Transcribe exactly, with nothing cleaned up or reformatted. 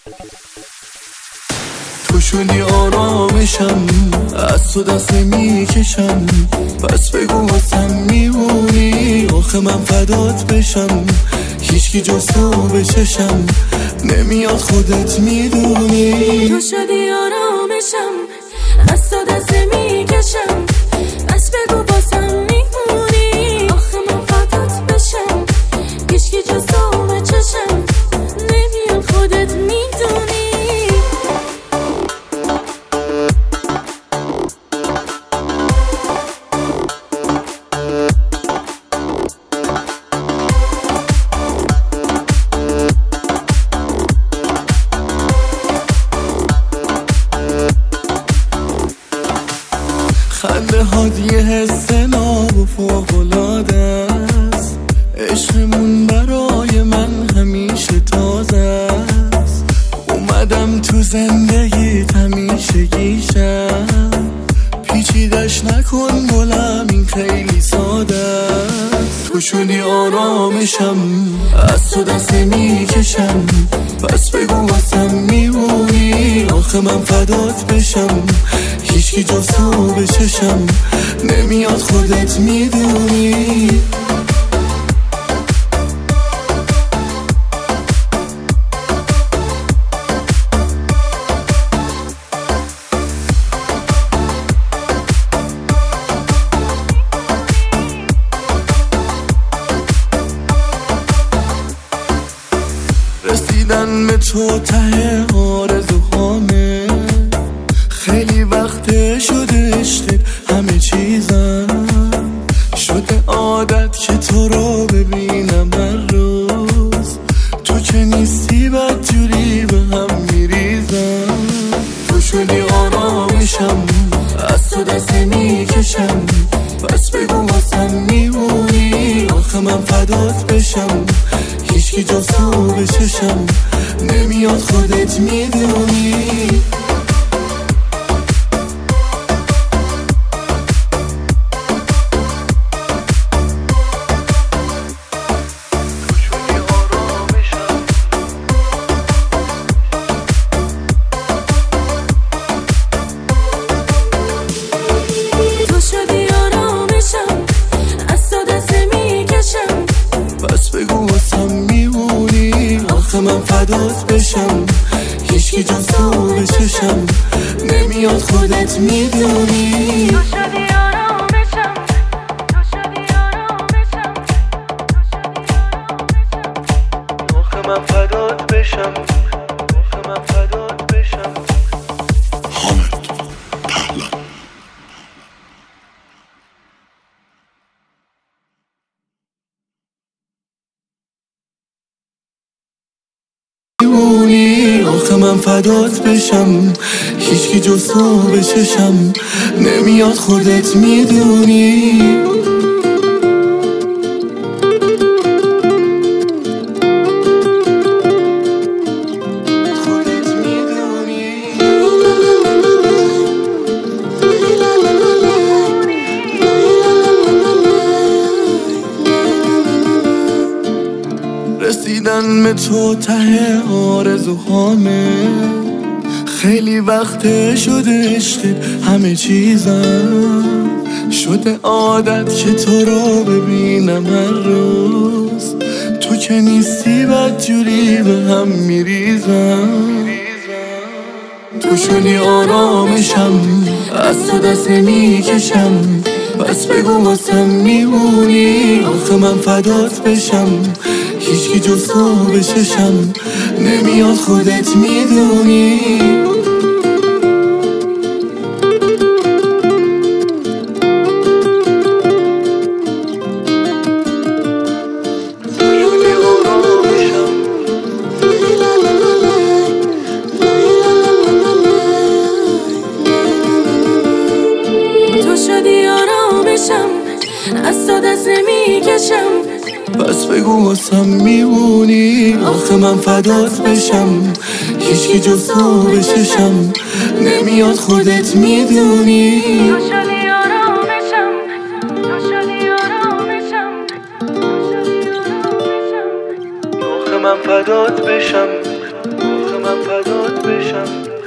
تو شدی آرامشم، از تو دست میکشم، پس بگو واسم میمونی. آخه من فدات بشم، هیچکی جز تو به چشم نمیاد، خودت میدونی. تو شدی آرامشم، از تو دست میکشم، پس بگو واسم میمونی. آخه من فدات بشم، هیچکی جز تو به چشم نمیاد، خودت میدونی. خنده هات یه حس ناب و فوق‌العاده است، عشقمون برای من همیشه تازه است. اومدم تو زندگیت همیشه گیشم، پیچیدش نکن گلم این خیلی ساده است. تو شدی آرامشم، از تو دست میکشم، پس بگو واسم میمونی. آخه من فدات بشم، هیچکی جز تو به چشم نمیاد، خودت میدونی. رسیدن به تو ته آرزوهامه، خیلی وقت شده عشقت همه چیزم، شده عادت که تو رو ببینم هر روز. تو که نیستی بدجوری به هم میریزم. تو شدی آرامشم، از تو دست میکشم، پس بگو واسم میمونی. آخه من فدات بشم، هیچکی جز تو به چشم نمیاد، خودت میدونی. پس بگو واسم میمونی. آخه من فدات بشم، هیچکی جز تو به چشم نمیاد، خودت میدونی. تو شدی آرامشم، تو شدی آرامشم، تو شدی آرامشم. آخه من فدات بشم، آخه من فدات بشم. حامد پهلوان. آخه من فدات بشم، هیچکی جز تو به چشم نمیاد، خودت میدونی. خودت میدونی. رسیدن به تو ته آرزوهامه، خیلی وقت شده عشقت همه چیزم، شده عادت که تو رو ببینم هر روز. تو که نیستی بدجوری به هم میریزم. تو شدی آرامشم، از تو دست میکشم، پس بگو واسم میمونی. آخه من فدات بشم، هیچکی جز تو به چشم نمیاد، خودت میدونی. تو شدی آرامشم، از تو دست نمیکشم، پس بگو واسم میمونی. آخه من فدات بشم، هیچکی جز تو به چشم نمیاد، خودت میدونی. تو شدی آرامشم، تو شدی آرامشم، تو شدی آرامشم. آخه من فدات بشم، آخه من فدات بشم.